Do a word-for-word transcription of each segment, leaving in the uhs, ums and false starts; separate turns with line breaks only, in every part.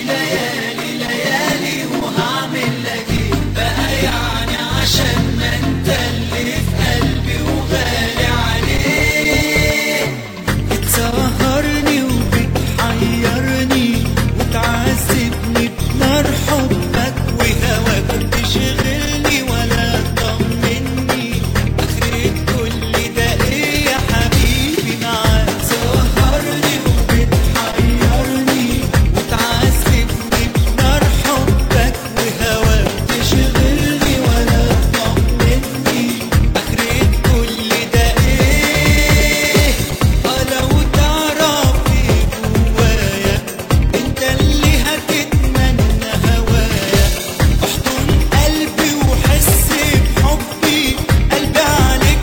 ليالي ليالي وهعمل لك ايه بقى يعني عشان ما انت اللي في قلبي وغالي عليك. بتسهرني وبتحيرني وتعذبني بنار حبك وهواك، بتشغلني ولا تطمني اخرة كل ده ايه يا حبيبي معاك. سهرني وبتحيرني وتعذبني بنار حبك وهواك، بتشغلني ولا تطمني اخرة كل ده ايه. اه لو تعرف ايه جوايا انت اللي هتتمنى هوايا، احضن قلبي وحس بحبي، قلبي عليك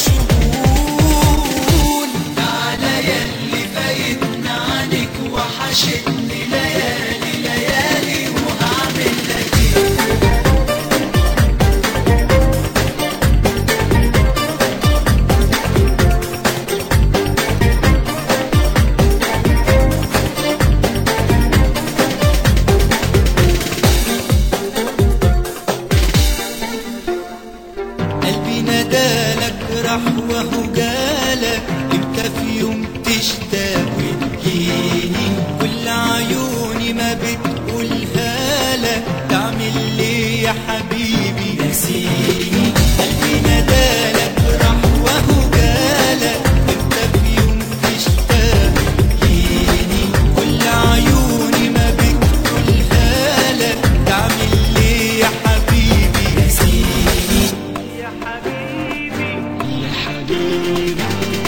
مشغول. تعالى ياللي فايتنا عنك وحشتني ليالي ليالي وهعمل لك ايه. قلبي نادالك راح وهو جالك، امتى في يوم تشتاق وتجيني كل عيوني ما بتقولها لك، تعمل ليه يا حبيبي نسيني. قلبي نادالك راح وهو جالك، امتى في يوم تشتاق وتجيني كل عيوني ما بتقولها لك، تعمل ليه يا حبيبي نسيني. يا حبيبي يا حبيبي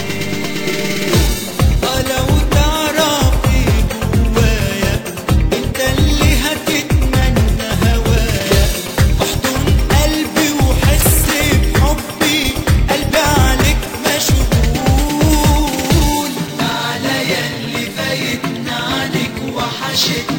اه لو تعرف ايه جوايا انت اللي هتتمنى هوايا، احضن قلبي وحس بحبي، قلبي عليك مشغول. تعالى ياللي فايتنا عنك وحشتني